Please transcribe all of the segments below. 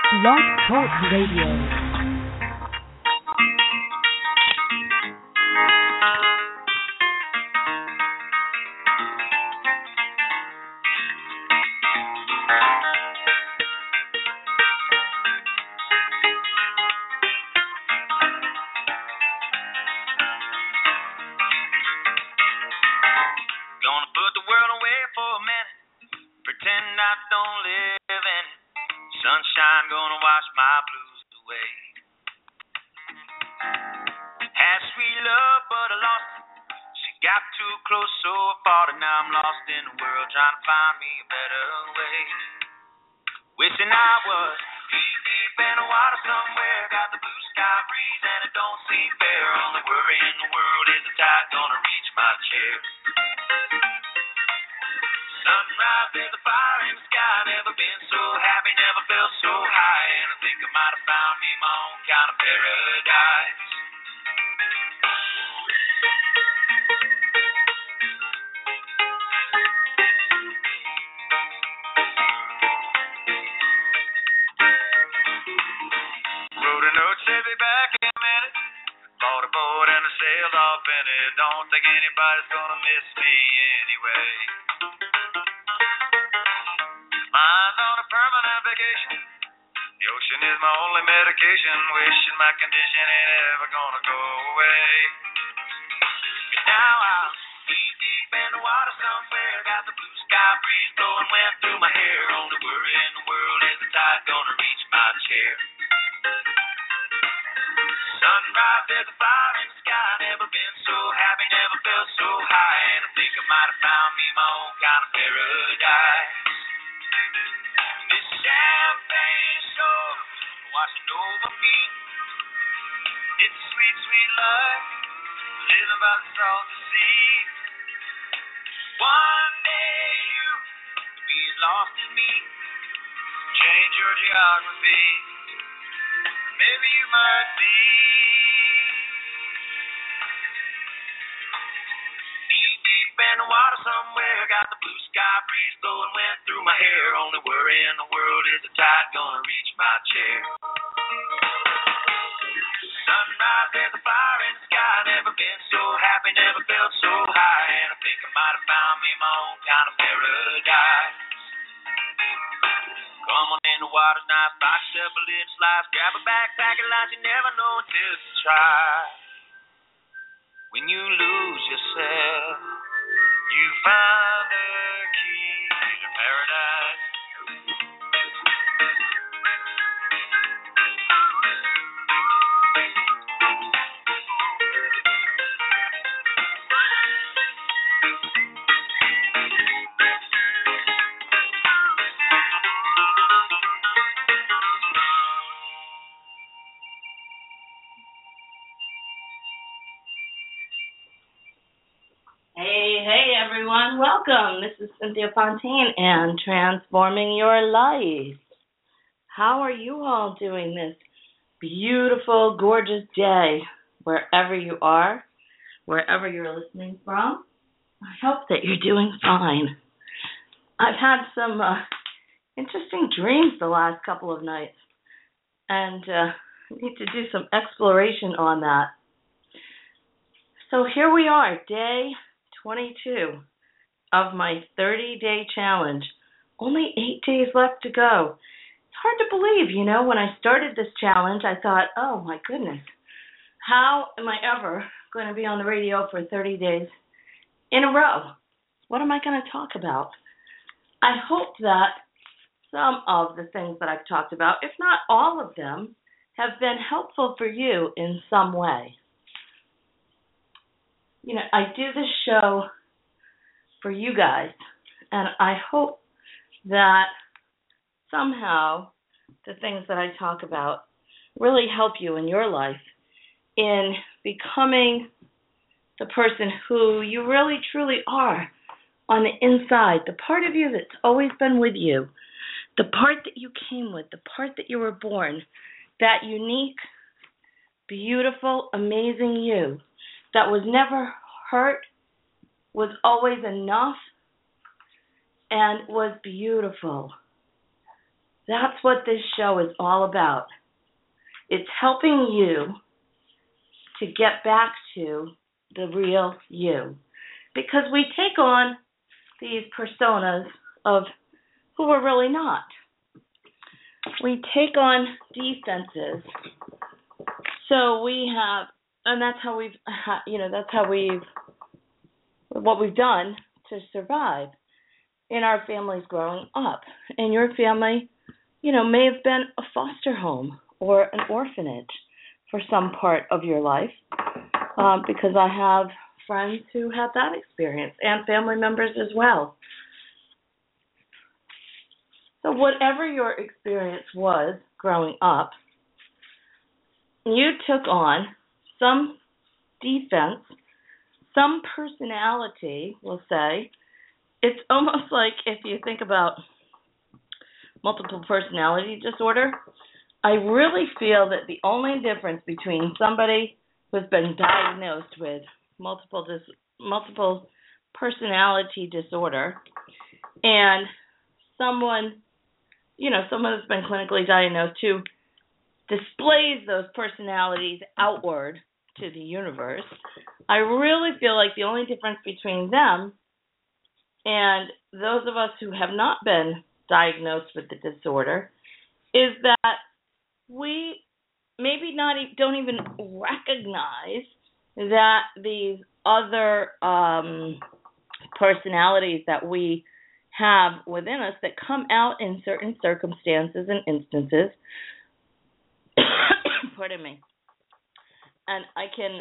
Blog Talk Radio. Hey everyone, welcome. This is Cynthia Fontaine and Transforming Your Life. How are you all doing this beautiful, gorgeous day, wherever you are, wherever you're listening from? I hope that you're doing fine. I've had some interesting dreams the last couple of nights, and I need to do some exploration on that. So here we are, day 22 of my 30-day challenge. Only 8 days left to go. It's hard to believe, when I started this challenge, I thought, oh my goodness, how am I ever going to be on the radio for 30 days in a row? What am I going to talk about? I hope that some of the things that I've talked about, if not all of them, have been helpful for you in some way. I do this show for you guys, and I hope that somehow the things that I talk about really help you in your life in becoming the person who you really truly are on the inside, the part of you that's always been with you, the part that you came with, the part that you were born, that unique, beautiful, amazing you that was never hurt, was always enough, and was beautiful. That's what this show is all about. It's helping you to get back to the real you. Because we take on these personas of who we're really not. We take on defenses. So we have, and that's how what we've done to survive in our families growing up. And your family, may have been a foster home or an orphanage for some part of your life, because I have friends who had that experience and family members as well. So whatever your experience was growing up, you took on some defense, some personality, we'll say. It's almost like if you think about multiple personality disorder, I really feel that the only difference between somebody who's been diagnosed with multiple personality disorder and someone that's been clinically diagnosed who displays those personalities outward to the universe, I really feel like the only difference between them and those of us who have not been diagnosed with the disorder is that we maybe don't even recognize that these other personalities that we have within us that come out in certain circumstances and instances. Pardon me. And I can,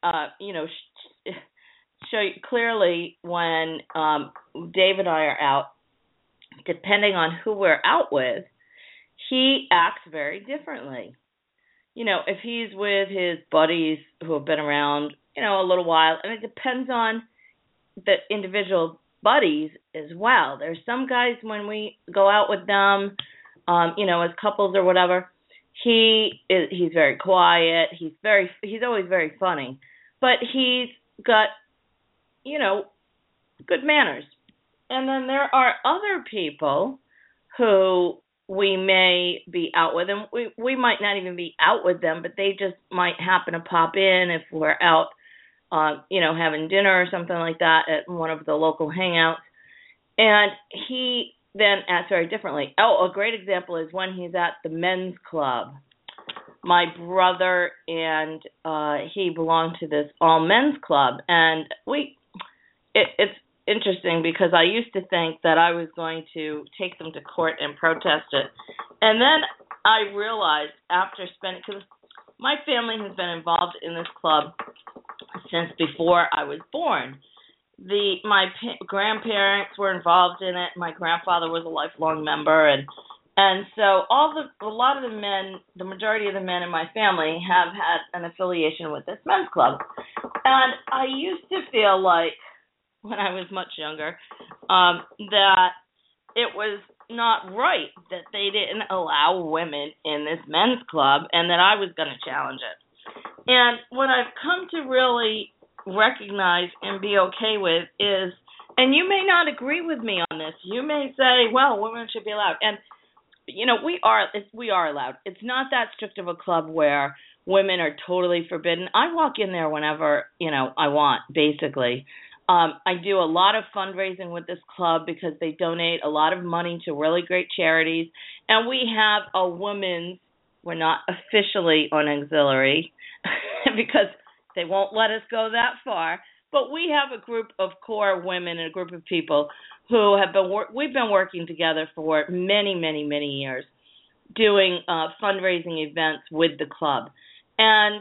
show you clearly when Dave and I are out, depending on who we're out with, he acts very differently. If he's with his buddies who have been around, a little while, and it depends on the individual buddies as well. There's some guys when we go out with them, as couples or whatever, he's very quiet. He's always very funny, but he's got, good manners. And then there are other people who we may be out with, and we might not even be out with them, but they just might happen to pop in if we're out, having dinner or something like that at one of the local hangouts. And he then acts very differently. Oh, a great example is when he's at the men's club. My brother and he belong to this all men's club, and it's interesting because I used to think that I was going to take them to court and protest it. And then I realized after because my family has been involved in this club since before I was born. My grandparents were involved in it. My grandfather was a lifelong member, and so a lot of the men, the majority of the men in my family have had an affiliation with this men's club. And I used to feel like, when I was much younger, that it was not right that they didn't allow women in this men's club and that I was going to challenge it. And what I've come to really recognize and be okay with is, and you may not agree with me on this, you may say, well, women should be allowed. And, we are allowed. It's not that strict of a club where women are totally forbidden. I walk in there whenever, I want, basically. I do a lot of fundraising with this club because they donate a lot of money to really great charities. And we have we're not officially on auxiliary because they won't let us go that far. But we have a group of core women and a group of people who have we've been working together for many, many, many years doing fundraising events with the club. And,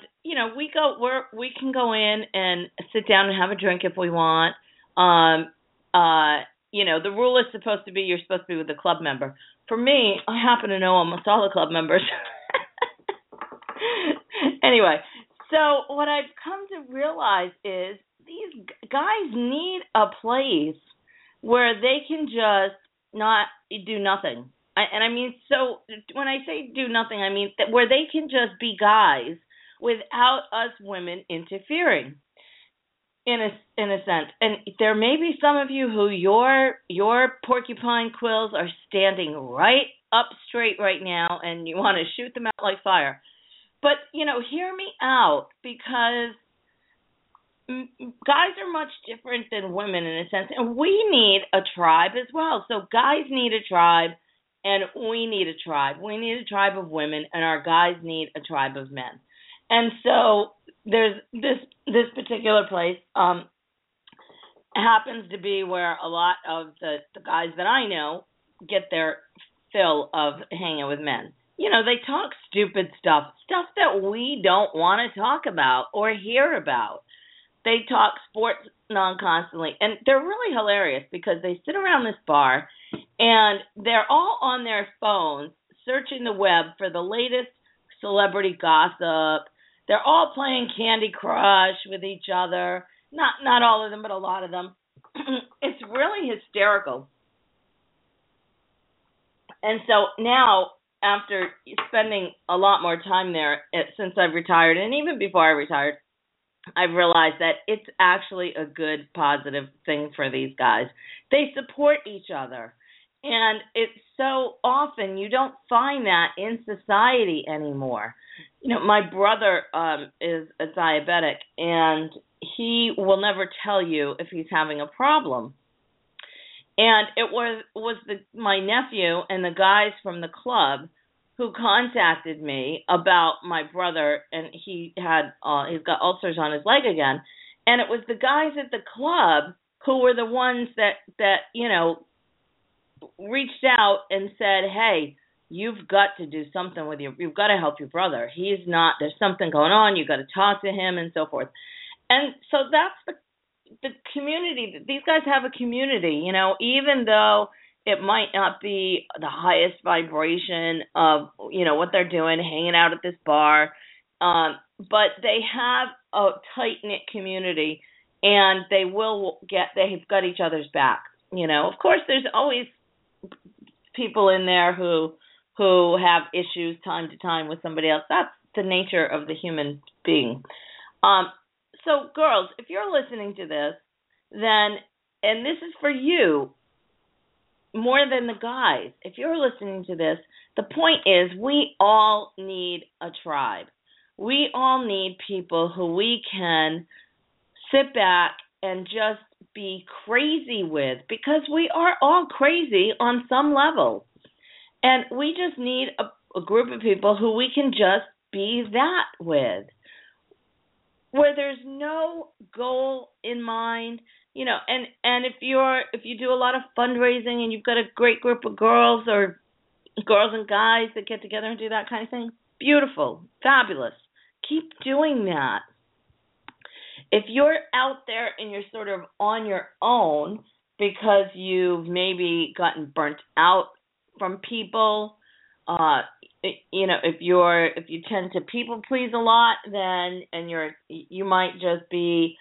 we can go in and sit down and have a drink if we want. The rule is supposed to be you're supposed to be with a club member. For me, I happen to know almost all the club members. Anyway, so what I've come to realize is these guys need a place where they can just not do nothing. So when I say do nothing, I mean that where they can just be guys without us women interfering, in a sense. And there may be some of you who your porcupine quills are standing right up straight right now and you want to shoot them out like fire. But, hear me out, because guys are much different than women in a sense, and we need a tribe as well. So guys need a tribe, and we need a tribe. We need a tribe of women, and our guys need a tribe of men. And so there's this particular place happens to be where a lot of the guys that I know get their fill of hanging with men. They talk stupid stuff that we don't want to talk about or hear about. They talk sports non-constantly, and they're really hilarious because they sit around this bar, and they're all on their phones searching the web for the latest celebrity gossip. They're all playing Candy Crush with each other. Not all of them, but a lot of them. It's really hysterical. And so now, after spending a lot more time there since I've retired, and even before I retired, I've realized that it's actually a good, positive thing for these guys. They support each other. And it's so often you don't find that in society anymore. My brother is a diabetic, and he will never tell you if he's having a problem. And it was my nephew and the guys from the club who contacted me about my brother, and he's got ulcers on his leg again. And it was the guys at the club who were the ones that reached out and said, hey, you've got to do something you've got to help your brother. There's something going on. You've got to talk to him and so forth. And so that's the community. These guys have a community, even though it might not be the highest vibration of, what they're doing, hanging out at this bar. But they have a tight-knit community, and they've got each other's back. Of course, there's always people in there who have issues time to time with somebody else. That's the nature of the human being. So, girls, if you're listening to this, then, and this is for you more than the guys, if you're listening to this, the point is we all need a tribe. We all need people who we can sit back and just be crazy with, because we are all crazy on some level. And we just need a group of people who we can just be that with, where there's no goal in mind, and if you do a lot of fundraising and you've got a great group of girls or girls and guys that get together and do that kind of thing, beautiful, fabulous. Keep doing that. If you're out there and you're sort of on your own because you've maybe gotten burnt out from people, if you tend to people please a lot, then you might just be,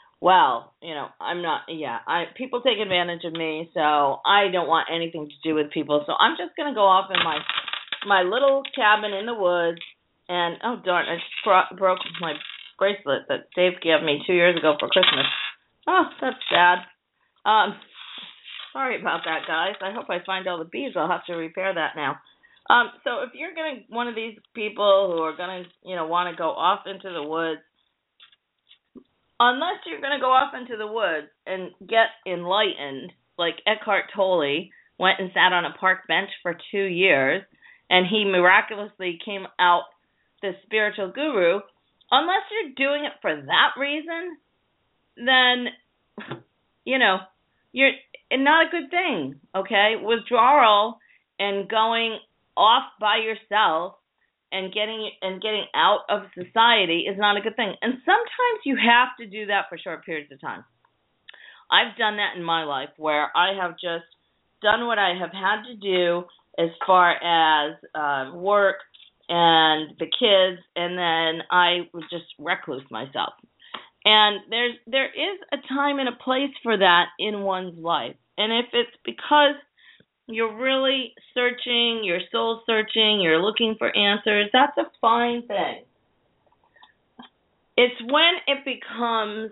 people take advantage of me, so I don't want anything to do with people. So I'm just gonna go off in my little cabin in the woods, and oh darn, I just broke my bracelet that Dave gave me 2 years ago for Christmas. Oh, that's sad. Sorry about that, guys. I hope I find all the beads. I'll have to repair that now. So if you're one of these people who are gonna, want to go off into the woods, unless you're gonna go off into the woods and get enlightened, like Eckhart Tolle went and sat on a park bench for 2 years, and he miraculously came out the spiritual guru. Unless you're doing it for that reason, then, you're not a good thing, okay? Withdrawal and going off by yourself and getting out of society is not a good thing. And sometimes you have to do that for short periods of time. I've done that in my life, where I have just done what I have had to do as far as work and the kids, and then I would just recluse myself. And there is a time and a place for that in one's life. And if it's because you're really searching, you're soul searching, you're looking for answers, that's a fine thing. It's when it becomes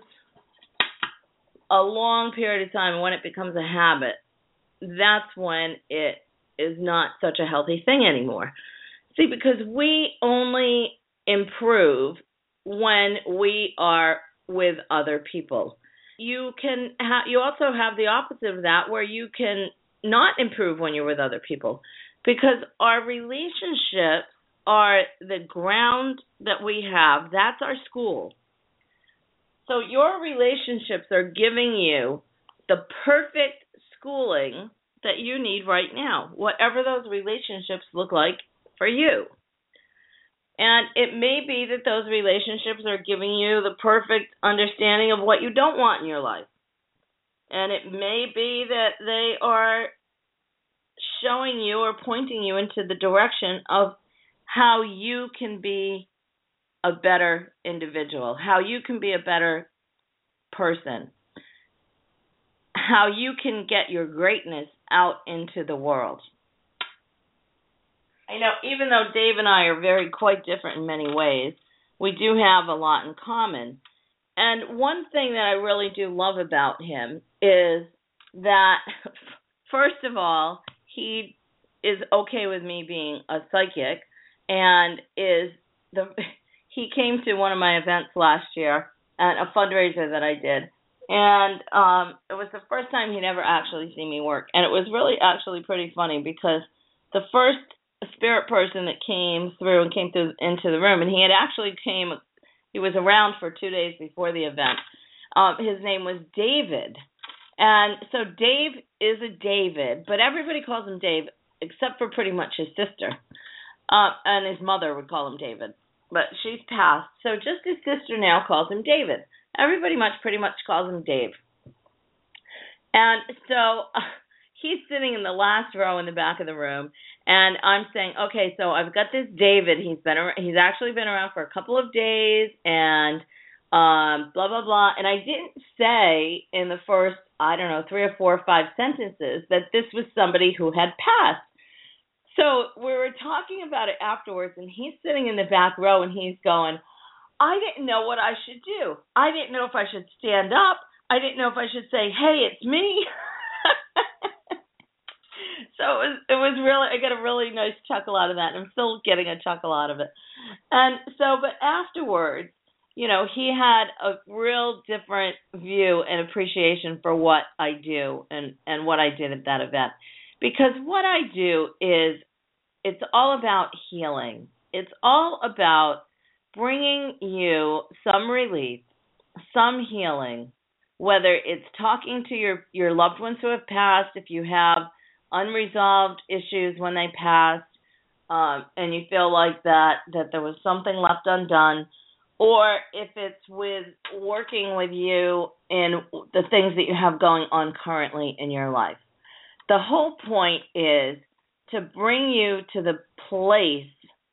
a long period of time, when it becomes a habit, that's when it is not such a healthy thing anymore. See, because we only improve when we are with other people. You also have the opposite of that, where you can not improve when you're with other people, because our relationships are the ground that we have. That's our school. So your relationships are giving you the perfect schooling that you need right now, whatever those relationships look like for you. And it may be that those relationships are giving you the perfect understanding of what you don't want in your life. And it may be that they are showing you or pointing you into the direction of how you can be a better individual, how you can be a better person, how you can get your greatness out into the world. I know, even though Dave and I are quite different in many ways, we do have a lot in common. And one thing that I really do love about him is that, first of all, he is okay with me being a psychic, and he came to one of my events last year at a fundraiser that I did, and it was the first time he'd ever actually seen me work, and it was really actually pretty funny, because the first spirit person that came into the room, and he was around for 2 days before the event. His name was David. And so Dave is a David, but everybody calls him Dave except for pretty much his sister. And his mother would call him David, but she's passed. So just his sister now calls him David. Everybody pretty much calls him Dave. And so he's sitting in the last row in the back of the room, and I'm saying, okay, so I've got this David. He's actually been around for a couple of days, and blah, blah, blah. And I didn't say in the first, 3 or 4 or 5 sentences that this was somebody who had passed. So we were talking about it afterwards, and he's sitting in the back row, and he's going, I didn't know what I should do. I didn't know if I should stand up. I didn't know if I should say, hey, it's me. So it was really, I got a really nice chuckle out of that, and I'm still getting a chuckle out of it. And so, but afterwards, he had a real different view and appreciation for what I do and what I did at that event. Because what I do is, it's all about healing. It's all about bringing you some relief, some healing, whether it's talking to your loved ones who have passed, if you have unresolved issues when they passed, and you feel like that there was something left undone, or if it's with working with you in the things that you have going on currently in your life. The whole point is to bring you to the place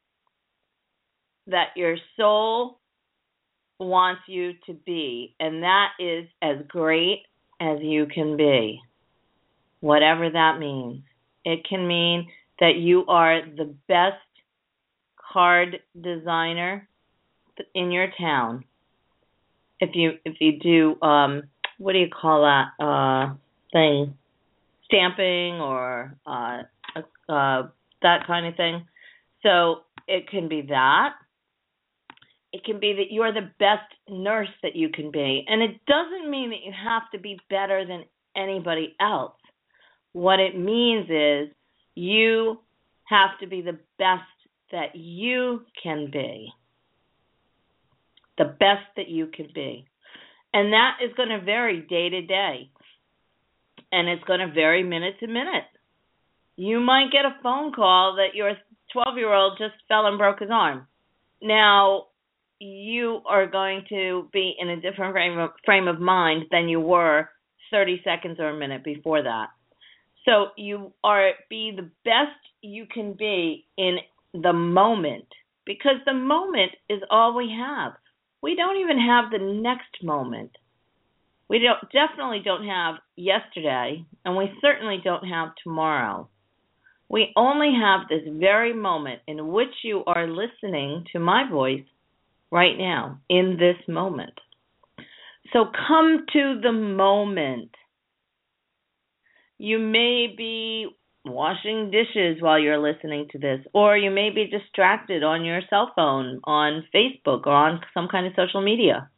that your soul wants you to be, and that is as great as you can be. Whatever that means. It can mean that you are the best card designer in your town. If you do what do you call that thing? Stamping or that kind of thing. So it can be that. It can be that you're the best nurse that you can be. And it doesn't mean that you have to be better than anybody else. What it means is you have to be the best that you can be. The best that you can be. And that is going to vary day to day. And it's going to vary minute to minute. You might get a phone call that your 12-year-old just fell and broke his arm. Now, you are going to be in a different frame of mind than you were 30 seconds or a minute before that. So be the best you can be in the moment, because the moment is all we have. We don't even have the next moment. We definitely don't have yesterday, and we certainly don't have tomorrow. We only have this very moment in which you are listening to my voice right now, in this moment. So come to the moment. You may be washing dishes while you're listening to this, or you may be distracted on your cell phone, on Facebook, or on some kind of social media.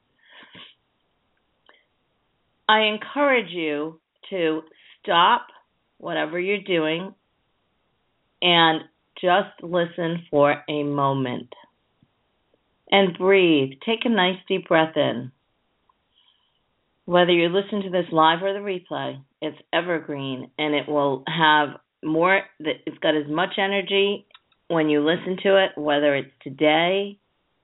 I encourage you to stop whatever you're doing and just listen for a moment. And breathe. Take a nice deep breath in. Whether you listen to this live or the replay, it's evergreen, and it will have more, it's got as much energy when you listen to it, whether it's today,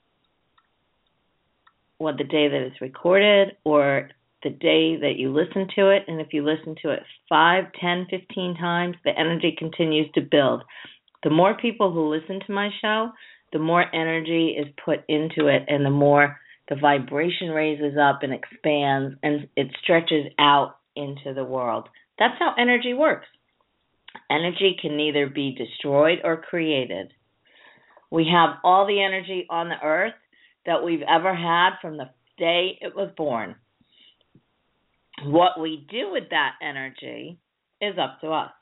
or the day that it's recorded, or the day that you listen to it. And if you listen to it 5, 10, 15 times, the energy continues to build. The more people who listen to my show, the more energy is put into it, and the more the vibration raises up and expands, and it stretches out into the world. That's how energy works. Energy can neither be destroyed or created. We have all the energy on the earth that we've ever had from the day it was born. What we do with that energy is up to us.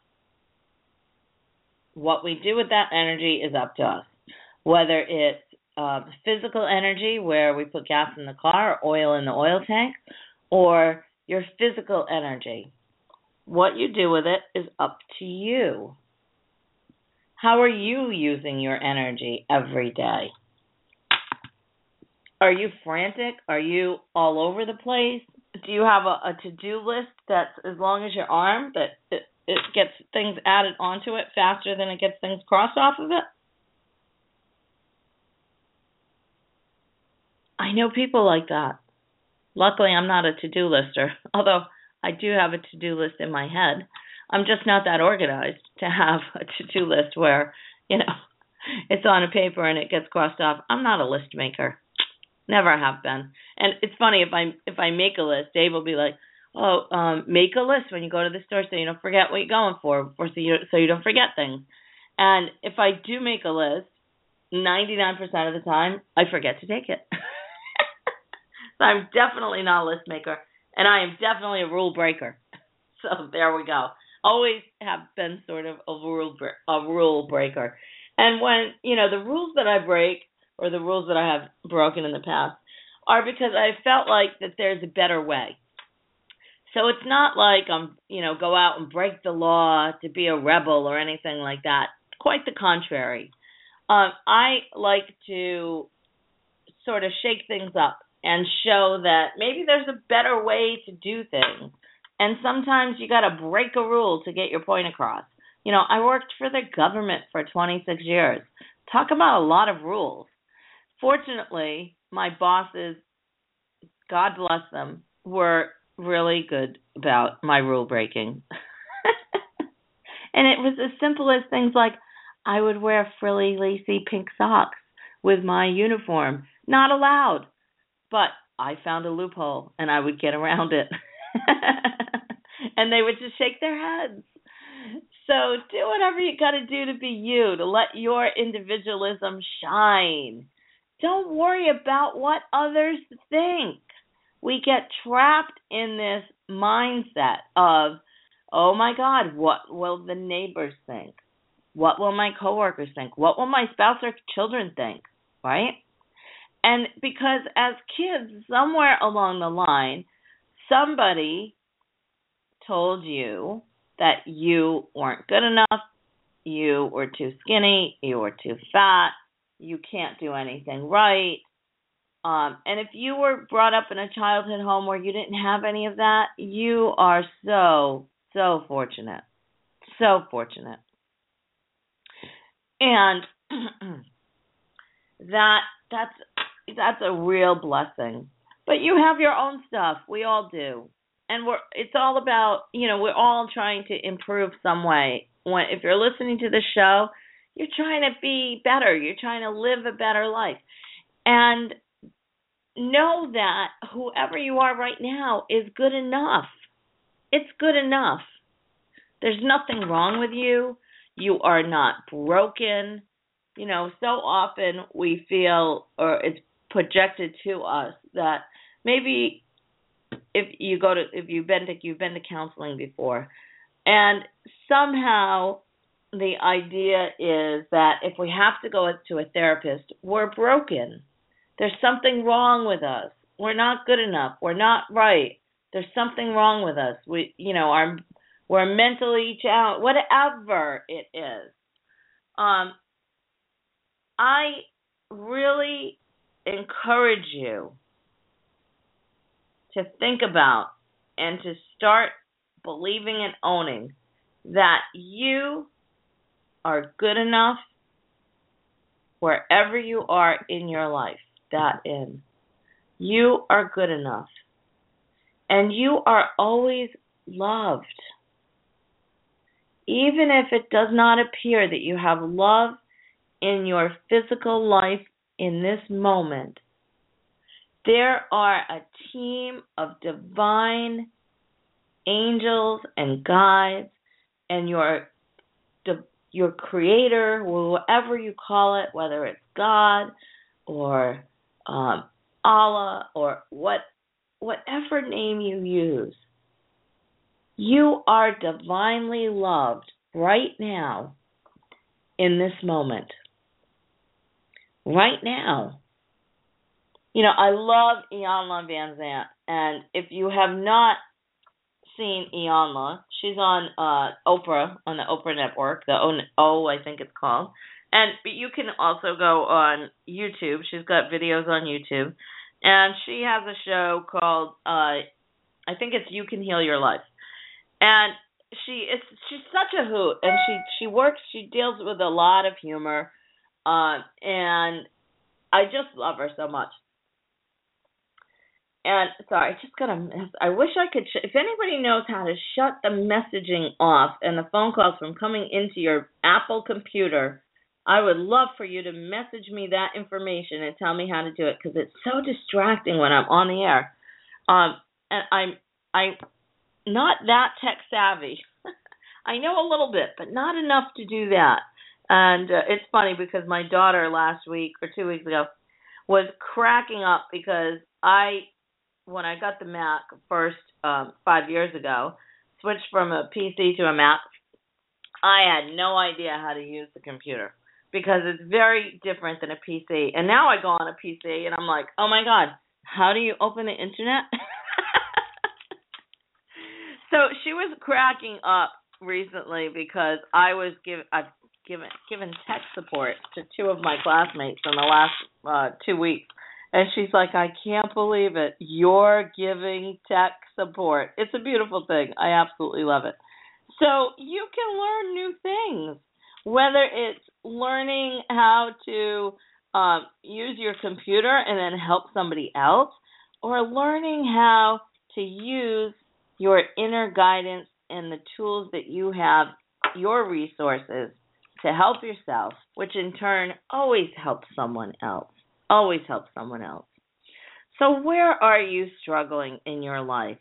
What we do with that energy is up to us. Whether it's physical energy, where we put gas in the car or oil in the oil tank, or your physical energy. What you do with it is up to you. How are you using your energy every day? Are you frantic? Are you all over the place? Do you have a to-do list that's as long as your arm, that it gets things added onto it faster than it gets things crossed off of it? I know people like that. Luckily, I'm not a to-do lister, although I do have a to-do list in my head. I'm just not that organized to have a to-do list where, it's on a paper and it gets crossed off. I'm not a list maker. Never have been. And it's funny, if I make a list, Dave will be like, make a list when you go to the store so you don't forget what you're going for, or so you don't forget things. And if I do make a list, 99% of the time, I forget to take it. So I'm definitely not a list maker, and I am definitely a rule breaker. So there we go. Always have been sort of a rule breaker. And when, the rules that I break, or the rules that I have broken in the past, are because I felt like that there's a better way. So it's not like I'm, go out and break the law to be a rebel or anything like that. Quite the contrary. I like to sort of shake things up and show that maybe there's a better way to do things. And sometimes you got to break a rule to get your point across. I worked for the government for 26 years. Talk about a lot of rules. Fortunately, my bosses, God bless them, were really good about my rule breaking. And it was as simple as things like I would wear frilly, lacy pink socks with my uniform. Not allowed. But I found a loophole, and I would get around it. And they would just shake their heads. So do whatever you got to do to be you, to let your individualism shine. Don't worry about what others think. We get trapped in this mindset of, oh my God, what will the neighbors think? What will my coworkers think? What will my spouse or children think? Right? And because as kids, somewhere along the line, somebody told you that you weren't good enough, you were too skinny, you were too fat, you can't do anything right. And if you were brought up in a childhood home where you didn't have any of that, you are so, so fortunate. So fortunate. And that's a real blessing. But you have your own stuff. We all do. And it's all about, we're all trying to improve some way. If you're listening to the show, you're trying to be better. You're trying to live a better life. And know that whoever you are right now is good enough. It's good enough. There's nothing wrong with you. You are not broken. So often we feel, or it's projected to us, that maybe if you've been to counseling before, and somehow the idea is that if we have to go to a therapist, we're broken. There's something wrong with us. We're not good enough. We're not right. There's something wrong with us. We're mentally challenged, whatever it is. I really encourage you to think about and to start believing and owning that you are good enough wherever you are in your life. You are good enough. And you are always loved. Even if it does not appear that you have love in your physical life in this moment, there are a team of divine angels and guides and your creator, whoever you call it, whether it's God or Allah or whatever name you use, you are divinely loved right now in this moment. Right now. I love Iyanla Vanzant, and if you have not seen Iyanla, she's on Oprah, on the Oprah Network, the O, I think it's called. But you can also go on YouTube. She's got videos on YouTube. And she has a show called, I think it's You Can Heal Your Life. And she's such a hoot. And she deals with a lot of humor. And I just love her so much. And sorry, I wish I could, if anybody knows how to shut the messaging off and the phone calls from coming into your Apple computer, I would love for you to message me that information and tell me how to do it, because it's so distracting when I'm on the air. And I'm not that tech savvy. I know a little bit, but not enough to do that. And it's funny because my daughter last week or 2 weeks ago was cracking up because when I got the Mac first 5 years ago, switched from a PC to a Mac, I had no idea how to use the computer because it's very different than a PC. And now I go on a PC and I'm like, oh my God, how do you open the internet? So she was cracking up recently because I've given tech support to two of my classmates in the last 2 weeks. And she's like, I can't believe it. You're giving tech support. It's a beautiful thing. I absolutely love it. So you can learn new things, whether it's learning how to use your computer and then help somebody else, or learning how to use your inner guidance and the tools that you have, your resources, to help yourself, which in turn always helps someone else. Always help someone else. So where are you struggling in your life?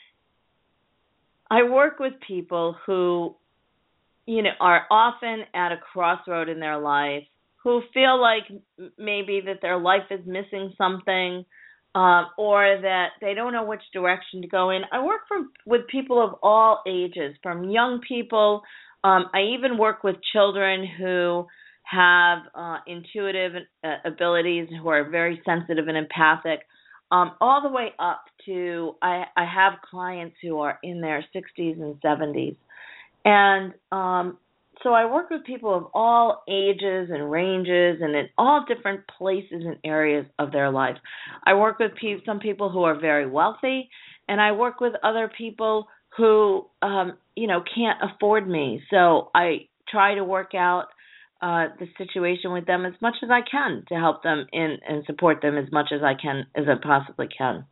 I work with people who, are often at a crossroad in their life, who feel like maybe that their life is missing something, or that they don't know which direction to go in. I work with people of all ages, from young people. I even work with children who have intuitive abilities, who are very sensitive and empathic, all the way up to I have clients who are in their 60s and 70s. And so I work with people of all ages and ranges and in all different places and areas of their life. I work with some people who are very wealthy, and I work with other people who, can't afford me. So I try to work out the situation with them as much as I can to help them and support them as much as I can, as I possibly can.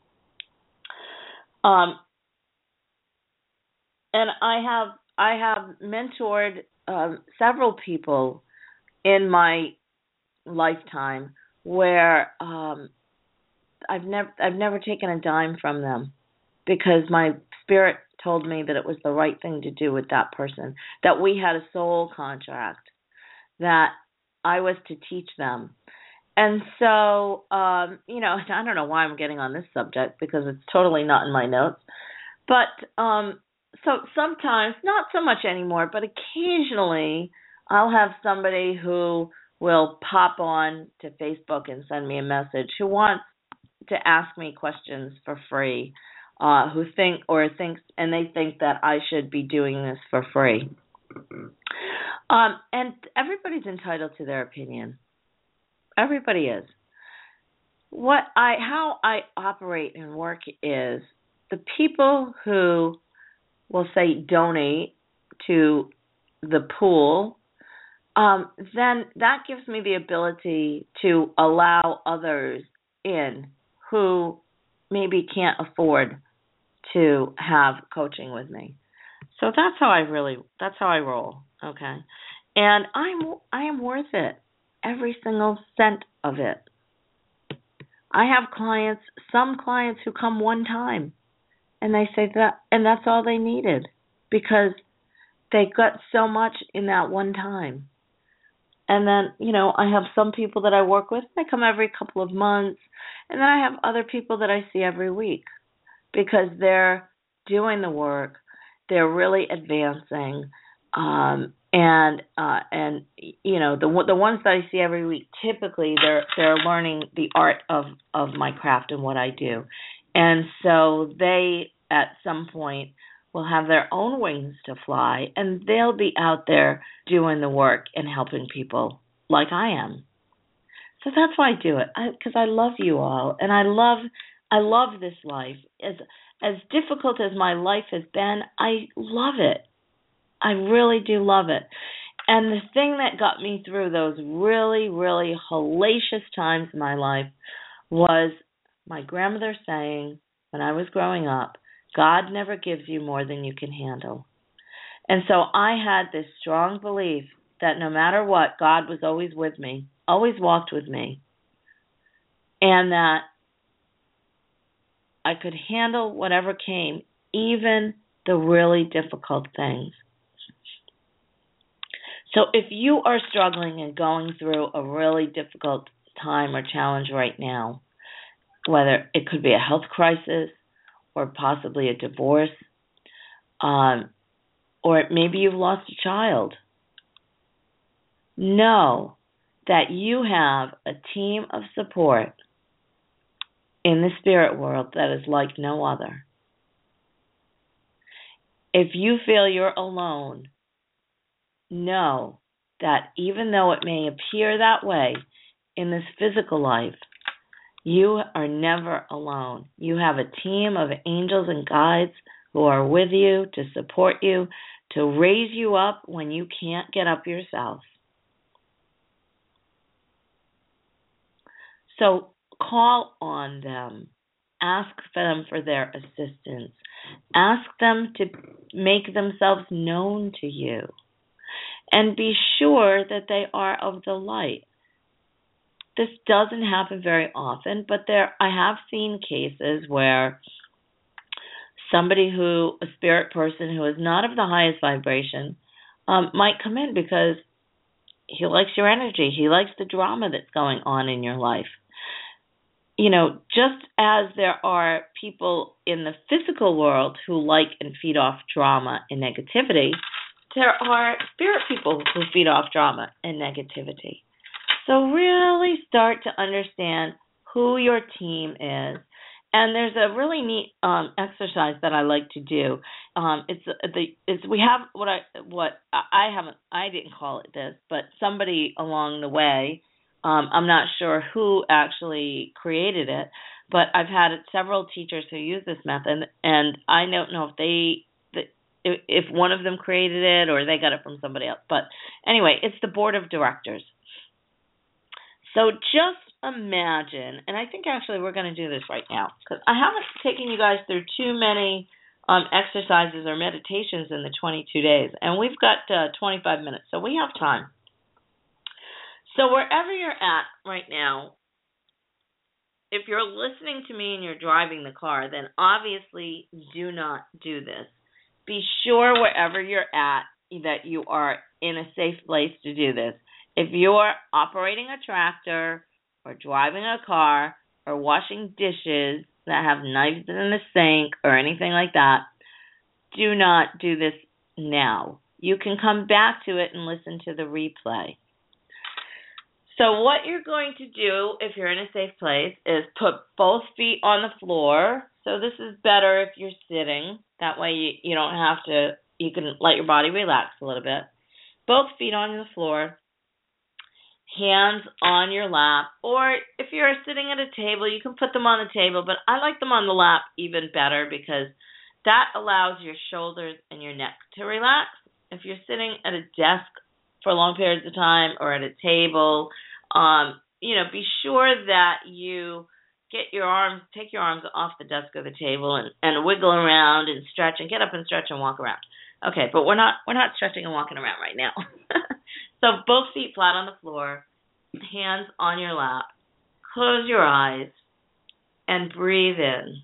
And I have mentored several people in my lifetime where I've never taken a dime from them, because my spirit told me that it was the right thing to do with that person, that we had a soul contract, that I was to teach them. And so, I don't know why I'm getting on this subject, because it's totally not in my notes. But so sometimes, not so much anymore, but occasionally I'll have somebody who will pop on to Facebook and send me a message who wants to ask me questions for free, who thinks and they think that I should be doing this for free. And everybody's entitled to their opinion. Everybody is. How I operate and work is the people who will say donate to the pool, then that gives me the ability to allow others in who maybe can't afford to have coaching with me. So that's how I roll, okay? And I am worth it, every single cent of it. I have some clients who come one time, and they say that, and that's all they needed, because they got so much in that one time. And then, I have some people that I work with, they come every couple of months, and then I have other people that I see every week, because they're doing the work, they're really advancing, and the ones that I see every week, typically they're learning the art of my craft and what I do, and so they at some point will have their own wings to fly, and they'll be out there doing the work and helping people like I am. So that's why I do it, because I love you all, and I love this life. As difficult as my life has been, I love it. I really do love it. And the thing that got me through those really, really hellacious times in my life was my grandmother saying, when I was growing up, God never gives you more than you can handle. And so I had this strong belief that no matter what, God was always with me, always walked with me, and that I could handle whatever came, even the really difficult things. So if you are struggling and going through a really difficult time or challenge right now, whether it could be a health crisis or possibly a divorce, or maybe you've lost a child, know that you have a team of support in the spirit world that is like no other. If you feel you're alone, know that even though it may appear that way in this physical life, you are never alone. You have a team of angels and guides who are with you to support you, to raise you up when you can't get up yourself. So call on them. Ask them for their assistance. Ask them to make themselves known to you. And be sure that they are of the light. This doesn't happen very often, but I have seen cases where a spirit person who is not of the highest vibration, might come in because he likes your energy. He likes the drama that's going on in your life. Just as there are people in the physical world who like and feed off drama and negativity, there are spirit people who feed off drama and negativity. So really start to understand who your team is. And there's a really neat exercise that I like to do. We have I didn't call it this, but somebody along the way, I'm not sure who actually created it, but I've had several teachers who use this method, and I don't know if one of them created it or they got it from somebody else. But anyway, it's the board of directors. So just imagine, and I think actually we're going to do this right now, because I haven't taken you guys through too many exercises or meditations in the 22 days, and we've got 25 minutes, so we have time. So wherever you're at right now, if you're listening to me and you're driving the car, then obviously do not do this. Be sure wherever you're at that you are in a safe place to do this. If you're operating a tractor or driving a car or washing dishes that have knives in the sink or anything like that, do not do this now. you can come back to it and listen to the replay. So what you're going to do if you're in a safe place is put both feet on the floor. So this is better if you're sitting. That way you don't have to, you can let your body relax a little bit. Both feet on the floor, hands on your lap. Or if you're sitting at a table, you can put them on the table, but I like them on the lap even better because that allows your shoulders and your neck to relax. If you're sitting at a desk for long periods of time or at a table, be sure that you take your arms off the desk or the table and wiggle around and stretch and get up and stretch and walk around. Okay, but we're not stretching and walking around right now. So both feet flat on the floor, hands on your lap. Close your eyes and breathe in.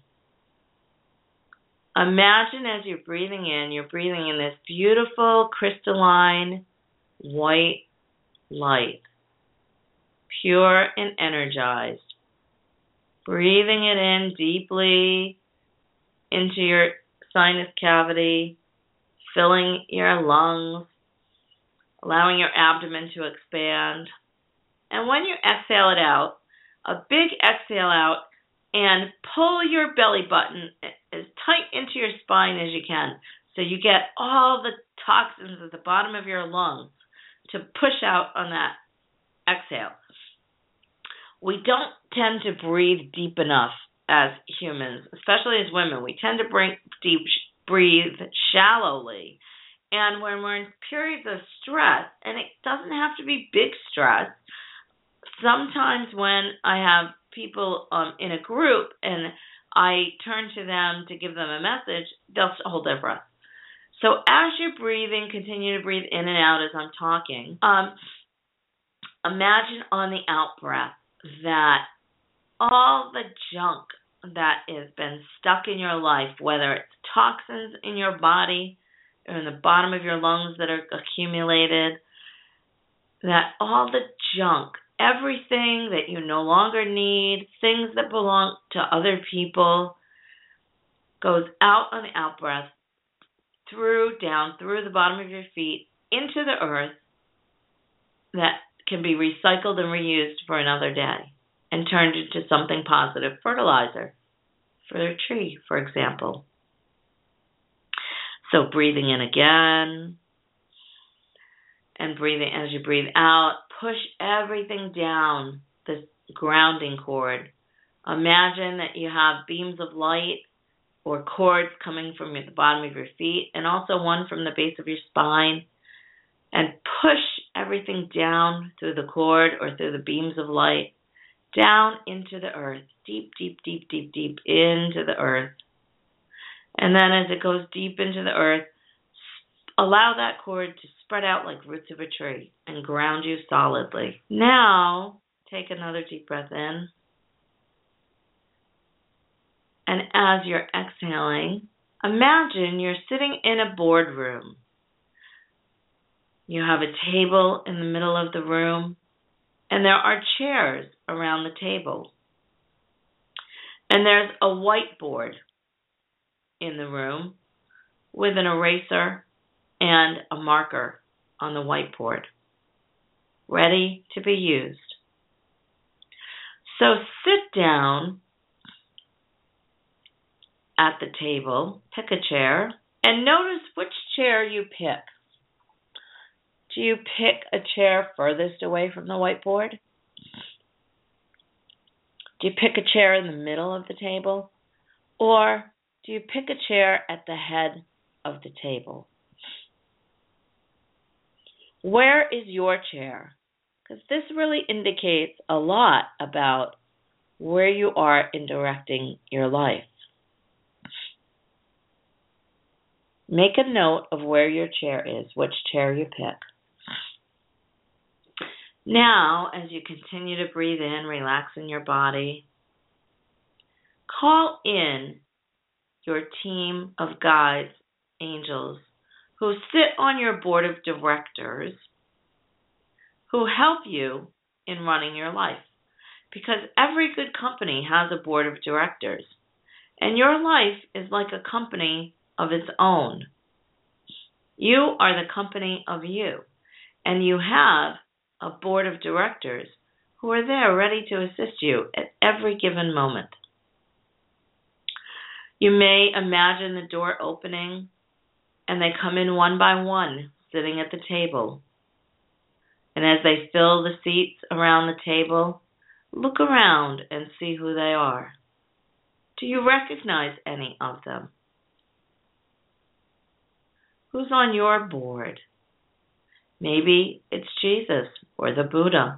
Imagine as you're breathing in this beautiful crystalline white light, pure and energized. Breathing it in deeply into your sinus cavity, filling your lungs, allowing your abdomen to expand. And when you exhale it out, a big exhale out, and pull your belly button as tight into your spine as you can so you get all the toxins at the bottom of your lungs to push out on that exhale. We don't tend to breathe deep enough as humans, especially as women. We tend to breathe shallowly. And when we're in periods of stress, and it doesn't have to be big stress, sometimes when I have people in a group and I turn to them to give them a message, they'll hold their breath. So as you're breathing, continue to breathe in and out as I'm talking. Imagine on the out breath that all the junk that has been stuck in your life, whether it's toxins in your body or in the bottom of your lungs that are accumulated, that all the junk, everything that you no longer need, things that belong to other people, goes out on the out breath, down through the bottom of your feet, into the earth, that can be recycled and reused for another day and turned into something positive, fertilizer for a tree, for example. So breathing in again, and breathing as you breathe out, push everything down the grounding cord. Imagine that you have beams of light or cords coming from the bottom of your feet and also one from the base of your spine, and push everything down through the cord or through the beams of light down into the earth, deep, deep, deep, deep, deep into the earth. And then as it goes deep into the earth, allow that cord to spread out like roots of a tree and ground you solidly. Now, take another deep breath in. And as you're exhaling, imagine you're sitting in a boardroom. You have a table in the middle of the room, and there are chairs around the table. And there's a whiteboard in the room with an eraser and a marker on the whiteboard, ready to be used. So sit down at the table, pick a chair, and notice which chair you pick. Do you pick a chair furthest away from the whiteboard? Do you pick a chair in the middle of the table? Or do you pick a chair at the head of the table? Where is your chair? Because this really indicates a lot about where you are in directing your life. Make a note of where your chair is, which chair you pick. Now, as you continue to breathe in, relaxing your body, call in your team of guides, angels, who sit on your board of directors, who help you in running your life. Because every good company has a board of directors, and your life is like a company of its own. You are the company of you, and you have a board of directors who are there ready to assist you at every given moment. You may imagine the door opening and they come in one by one, sitting at the table. And as they fill the seats around the table, look around and see who they are. Do you recognize any of them? Who's on your board? Maybe it's Jesus or the Buddha.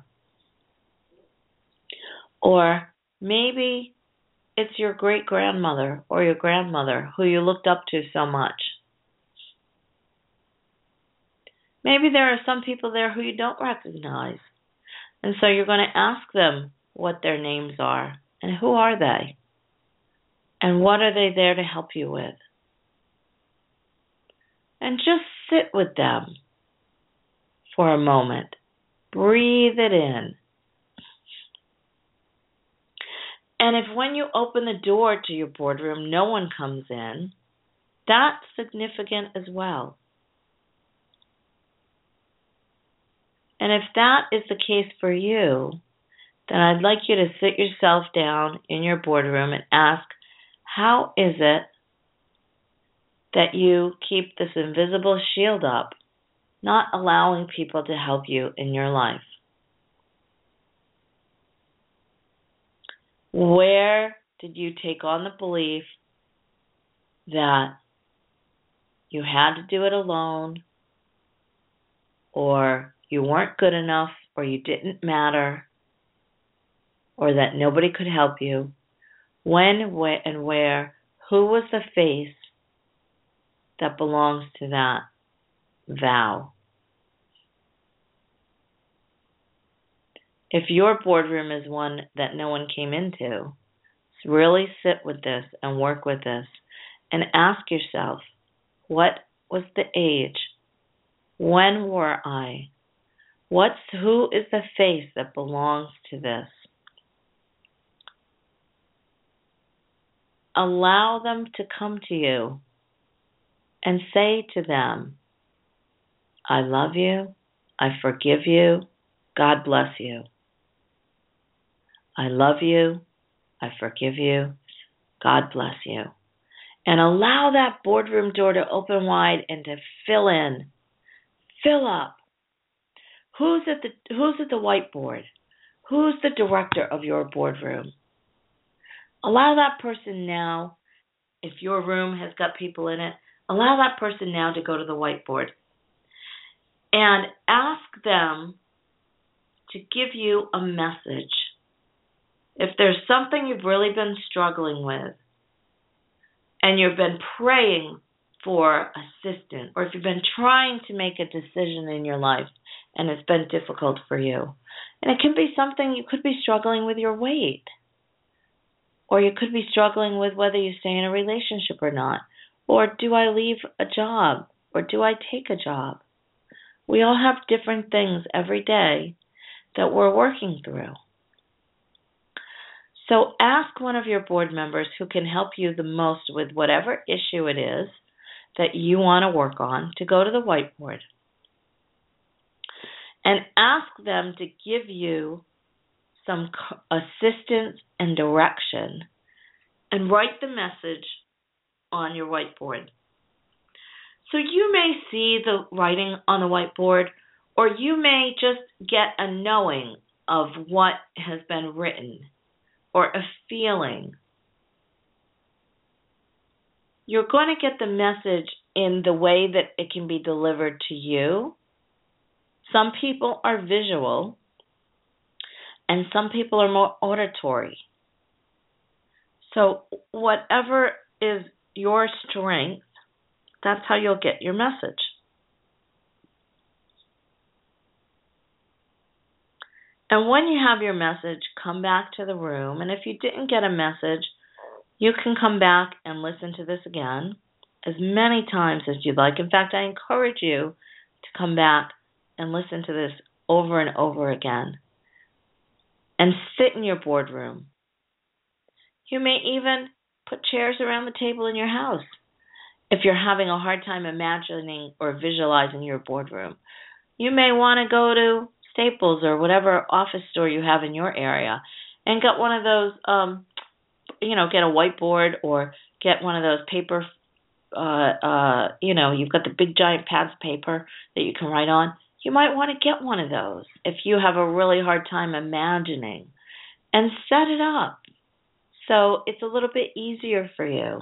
Or maybe it's your great-grandmother or your grandmother who you looked up to so much. Maybe there are some people there who you don't recognize. And so you're going to ask them what their names are and who are they? And what are they there to help you with? And just sit with them for a moment. Breathe it in. And if when you open the door to your boardroom, no one comes in, that's significant as well. And if that is the case for you, then I'd like you to sit yourself down in your boardroom and ask, how is it that you keep this invisible shield up, not allowing people to help you in your life? Where did you take on the belief that you had to do it alone, or you weren't good enough, or you didn't matter, or that nobody could help you? When, where, and where? Who was the face that belongs to that vow? If your boardroom is one that no one came into, really sit with this and work with this and ask yourself, what was the age? When were I? Who is the face that belongs to this? Allow them to come to you and say to them, I love you, I forgive you, God bless you. I love you, I forgive you, God bless you. And allow that boardroom door to open wide and to fill in, fill up. Who's at the whiteboard? Who's the director of your boardroom? Allow that person now, if your room has got people in it, allow that person now to go to the whiteboard and ask them to give you a message. If there's something you've really been struggling with and you've been praying for assistance, or if you've been trying to make a decision in your life and it's been difficult for you, and it can be something, you could be struggling with your weight, or you could be struggling with whether you stay in a relationship or not, or do I leave a job, or do I take a job? We all have different things every day that we're working through. So ask one of your board members who can help you the most with whatever issue it is that you want to work on to go to the whiteboard. And ask them to give you some assistance and direction, and write the message on your whiteboard. So you may see the writing on the whiteboard, or you may just get a knowing of what has been written, or a feeling. You're going to get the message in the way that it can be delivered to you. Some people are visual, and some people are more auditory. So whatever is your strength, that's how you'll get your message. And when you have your message, come back to the room. And if you didn't get a message, you can come back and listen to this again as many times as you'd like. In fact, I encourage you to come back and listen to this over and over again. And sit in your boardroom. You may even put chairs around the table in your house If you're having a hard time imagining or visualizing your boardroom, you may want to go to Staples or whatever office store you have in your area and get one of those, get a whiteboard or get one of those paper, you've got the big giant pads of paper that you can write on. You might want to get one of those if you have a really hard time imagining and set it up so it's a little bit easier for you.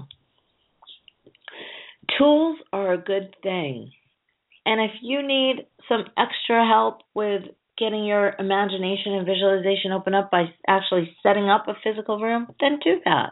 Tools are a good thing. And if you need some extra help with getting your imagination and visualization open up by actually setting up a physical room, then do that.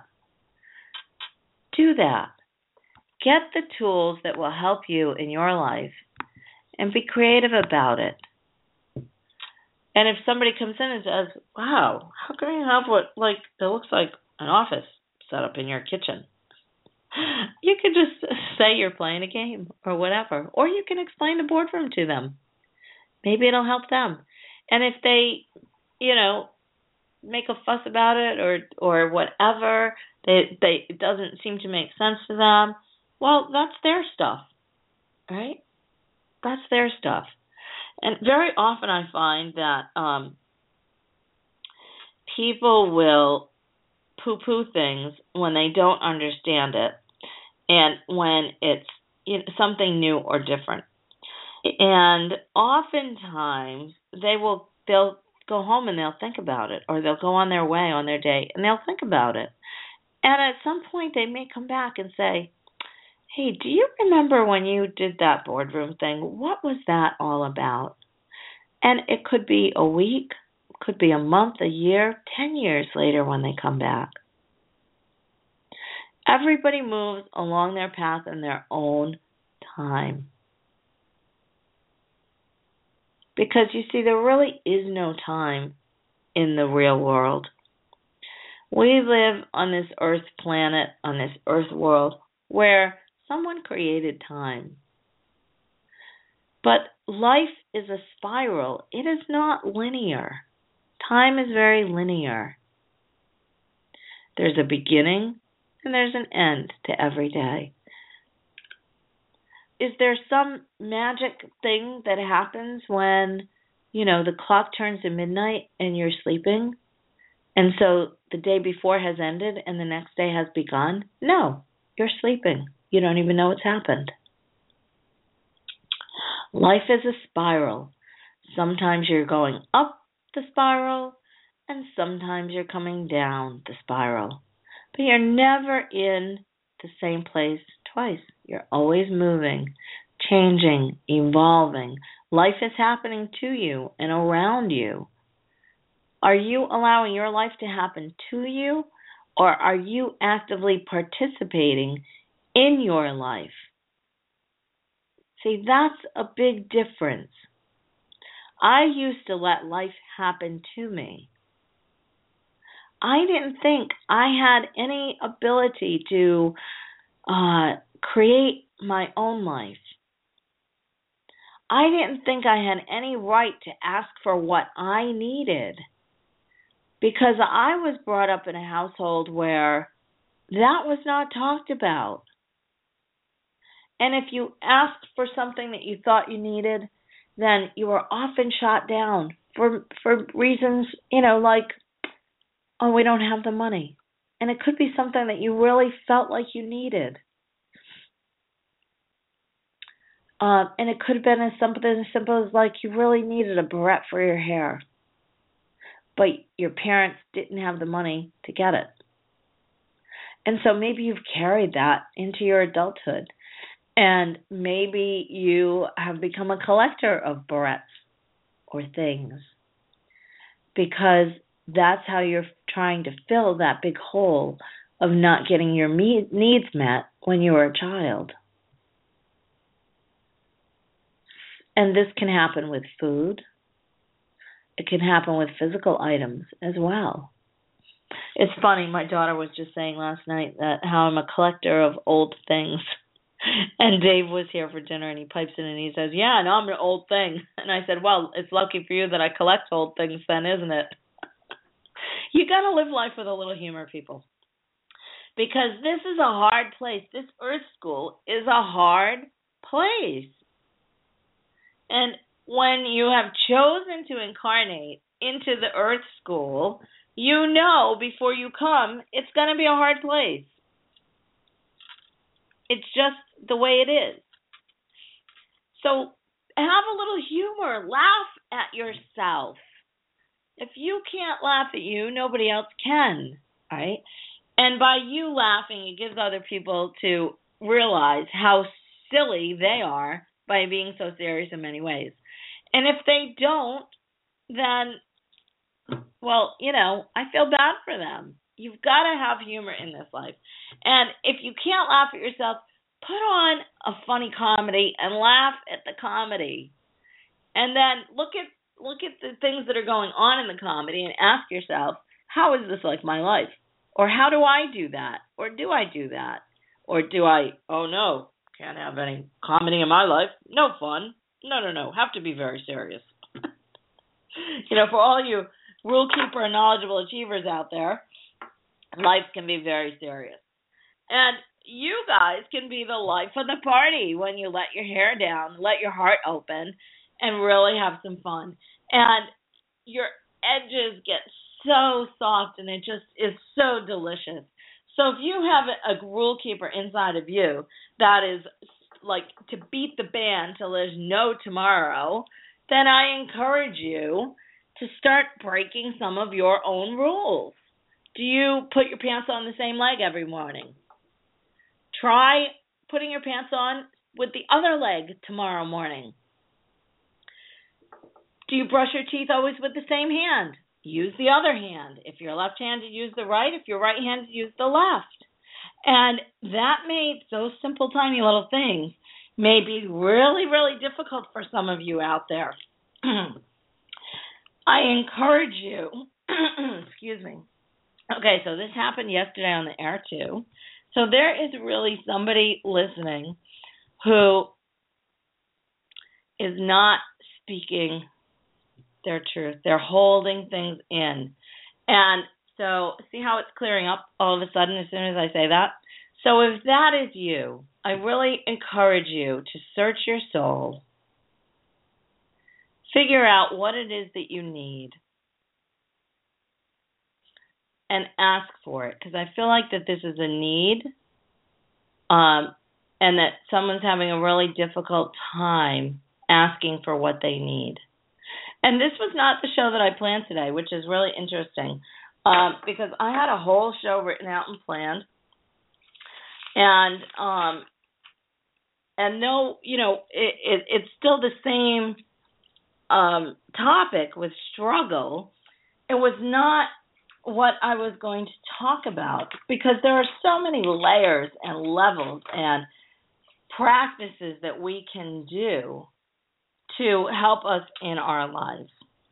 Do that. Get the tools that will help you in your life and be creative about it. And if somebody comes in and says, wow, how can you have it looks like an office set up in your kitchen? You could just say you're playing a game or whatever. Or you can explain the boardroom to them. Maybe it'll help them. And if they, make a fuss about it or whatever, it doesn't seem to make sense to them, well, that's their stuff, right? That's their stuff. And very often I find that people will poo-poo things when they don't understand it and when it's something new or different. And oftentimes they'll go home and they'll think about it, or they'll go on their way on their day and they'll think about it. And at some point they may come back and say, hey, do you remember when you did that boardroom thing? What was that all about? And it could be a week, could be a month, a year, 10 years later when they come back. Everybody moves along their path in their own time. Because you see, there really is no time in the real world. We live on this earth planet, on this earth world, where someone created time. But life is a spiral. It is not linear. Time is very linear. There's a beginning and there's an end to every day. Is there some magic thing that happens when, the clock turns to midnight and you're sleeping? And so the day before has ended and the next day has begun? No, you're sleeping. You don't even know what's happened. Life is a spiral. Sometimes you're going up the spiral and sometimes you're coming down the spiral. But you're never in the same place twice. You're always moving, changing, evolving. Life is happening to you and around you. Are you allowing your life to happen to you, or are you actively participating in your life? See, that's a big difference. I used to let life happen to me. I didn't think I had any ability to create my own life. I didn't think I had any right to ask for what I needed, because I was brought up in a household where that was not talked about. And if you asked for something that you thought you needed, then you were often shot down for reasons, like, oh, we don't have the money. And it could be something that you really felt like you needed. And it could have been something as simple as like you really needed a barrette for your hair, but your parents didn't have the money to get it. And so maybe you've carried that into your adulthood. And maybe you have become a collector of barrettes or things, because that's how you're trying to fill that big hole of not getting your needs met when you were a child. And this can happen with food. It can happen with physical items as well. It's funny, my daughter was just saying last night that how I'm a collector of old things. And Dave was here for dinner and he pipes in and he says, yeah, no, I'm an old thing. And I said, well, it's lucky for you that I collect old things then, isn't it? You got to live life with a little humor, people. because this is a hard place. This Earth School is a hard place. And when you have chosen to incarnate into the Earth School, you know before you come, it's going to be a hard place. It's just the way it is. So have a little humor. Laugh at yourself. If you can't laugh at you, nobody else can, right? And by you laughing, it gives other people to realize how silly they are by being so serious in many ways. And if they don't, then, well, I feel bad for them. You've got to have humor in this life. And if you can't laugh at yourself, put on a funny comedy and laugh at the comedy. And then look at the things that are going on in the comedy and ask yourself, how is this like my life? Or how do I do that? Or do I do that? Or do I, oh no, can't have any comedy in my life. No fun. No. Have to be very serious. For all you rule keeper and knowledgeable achievers out there, life can be very serious. And you guys can be the life of the party when you let your hair down, let your heart open, and really have some fun. And your edges get so soft, and it just is so delicious. So if you have a rule keeper inside of you that is like to beat the band till there's no tomorrow, then I encourage you to start breaking some of your own rules. Do you put your pants on the same leg every morning? Try putting your pants on with the other leg tomorrow morning. Do you brush your teeth always with the same hand? Use the other hand. If you're left-handed, use the right. If you're right-handed, use the left. And those simple, tiny little things may be really, really difficult for some of you out there. I encourage you, excuse me. Okay, so this happened yesterday on the air too. So there is really somebody listening who is not speaking their truth. They're holding things in. And so see how it's clearing up all of a sudden as soon as I say that? So if that is you, I really encourage you to search your soul. Figure out what it is that you need. And ask for it. Because I feel like that this is a need. And that someone's having a really difficult time asking for what they need. And this was not the show that I planned today, which is really interesting. Because I had a whole show written out and planned. And no, it's still the same topic with struggle. It was not what I was going to talk about because there are so many layers and levels and practices that we can do to help us in our lives.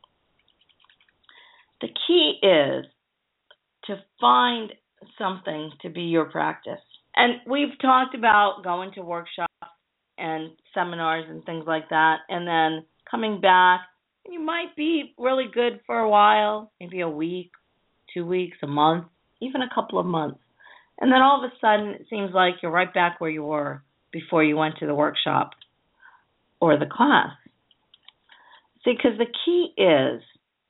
The key is to find something to be your practice. And we've talked about going to workshops and seminars and things like that, and then coming back. You might be really good for a while, maybe a week, 2 weeks, a month, even a couple of months. And then all of a sudden, it seems like you're right back where you were before you went to the workshop or the class. See, because the key is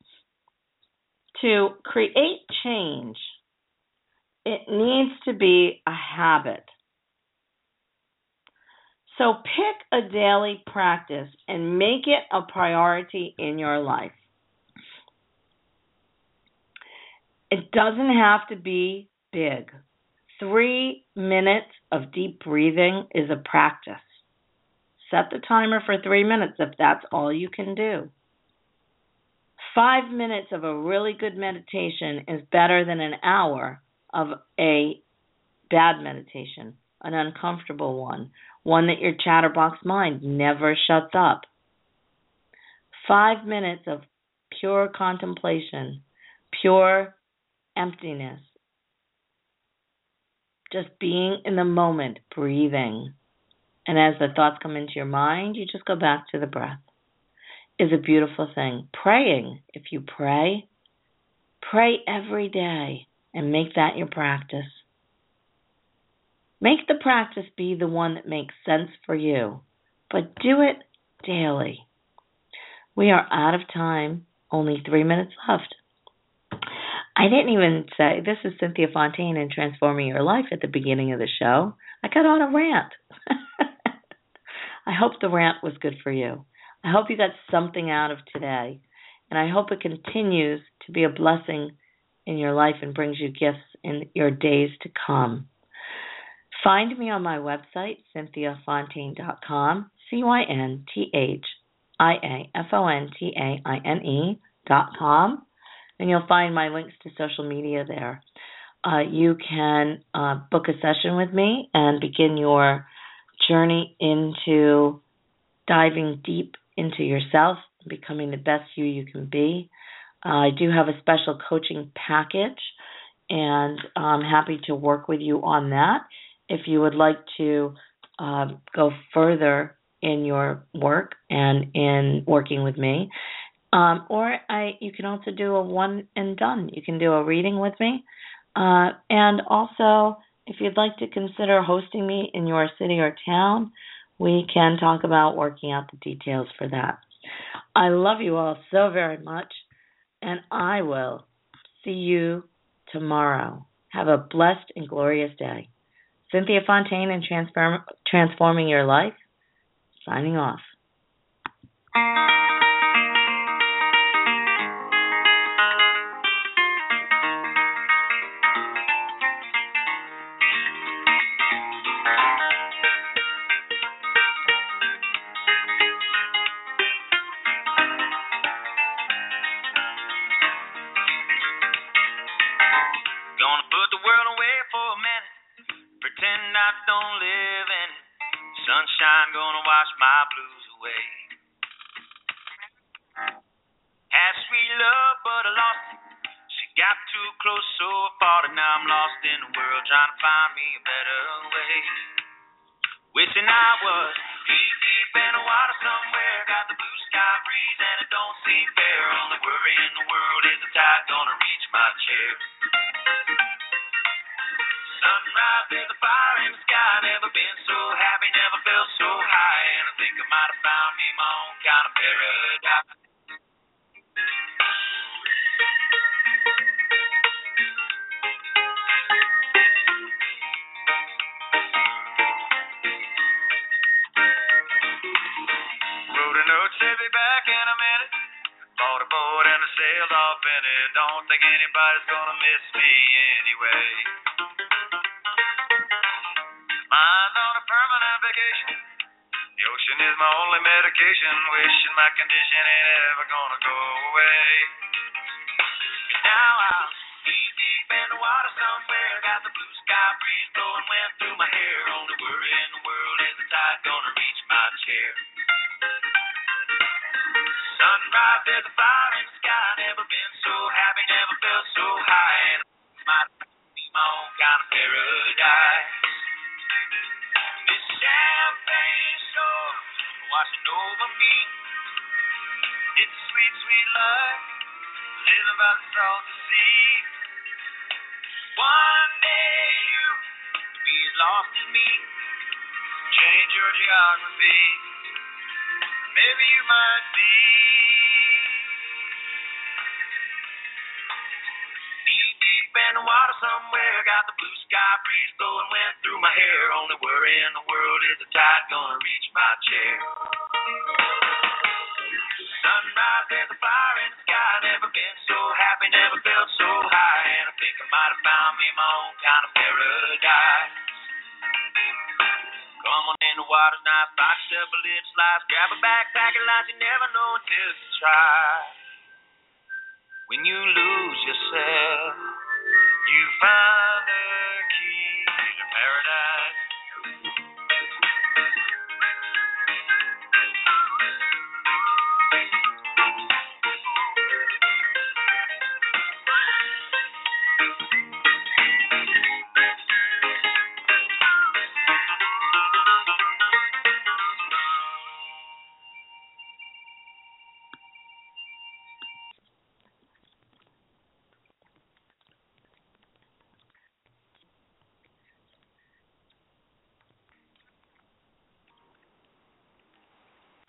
to create change. It needs to be a habit. So pick a daily practice and make it a priority in your life. It doesn't have to be big. 3 minutes of deep breathing is a practice. Set the timer for 3 minutes if that's all you can do. 5 minutes of a really good meditation is better than an hour of a bad meditation, an uncomfortable one that your chatterbox mind never shuts up. 5 minutes of pure contemplation, pure emptiness, just being in the moment, breathing. And as the thoughts come into your mind, you just go back to the breath. Is a beautiful thing. Praying, if you pray every day and make that your practice. Make the practice be the one that makes sense for you, but do it daily. We are out of time, only 3 minutes left. I didn't even say, this is Cynthia Fontaine in Transforming Your Life at the beginning of the show. I got on a rant. I hope the rant was good for you. I hope you got something out of today, and I hope it continues to be a blessing in your life and brings you gifts in your days to come. Find me on my website, CynthiaFontaine.com, CynthiaFontaine.com, and you'll find my links to social media there. You can book a session with me and begin your journey into diving deep into yourself, becoming the best you can be. I do have a special coaching package, and I'm happy to work with you on that. If you would like to go further in your work and in working with me, you can also do a one and done. You can do a reading with me. And also, if you'd like to consider hosting me in your city or town, we can talk about working out the details for that. I love you all so very much, and I will see you tomorrow. Have a blessed and glorious day. Cynthia Fontaine in Transforming Your Life, signing off. Gonna put the world away for a minute, pretend I don't live in it. Sunshine gonna wash my blues away. Had sweet love, but I lost it. She got too close, so I fought it. Now I'm lost in the world, trying to find me a better way. Wishing I was deep in the water somewhere. Got the blue sky breeze and it don't seem fair. Only worry in the world is the tide gonna reach my chair. Sunrise, there's a fire in the sky. Never been so happy, never felt so high. And I think I might have found me my own kind of paradise. Wrote a note, said be back in a minute. Bought a boat and I sailed off in it. Don't think anybody's gonna miss me anyway. Mine's on a permanent vacation. The ocean is my only medication. Wishing my condition ain't ever gonna go away. And now I'm deep in the water somewhere. Got the blue sky breeze blowing wind through my hair. Only worry in the world is the tide gonna reach my chair. Sunrise, there's a fire in the sky. Never been so happy, never felt so high. And it might be my own kind of paradise. This champagne shore washing over me. It's sweet, sweet life, living by the salty sea. One day you'll be as lost as me. Change your geography. Maybe you might be deep in the water somewhere. Got the blue sky breeze blowing wind through my hair. Only worry in the world is the tide gonna reach my chair. Sunrise, there's a fire in the sky. Never been so happy, never felt so high. And I think I might have found me my own kind of paradise. Come on in the water's nice, box up a little slice. Grab a backpack and light, you never know until you try. When you lose yourself, you find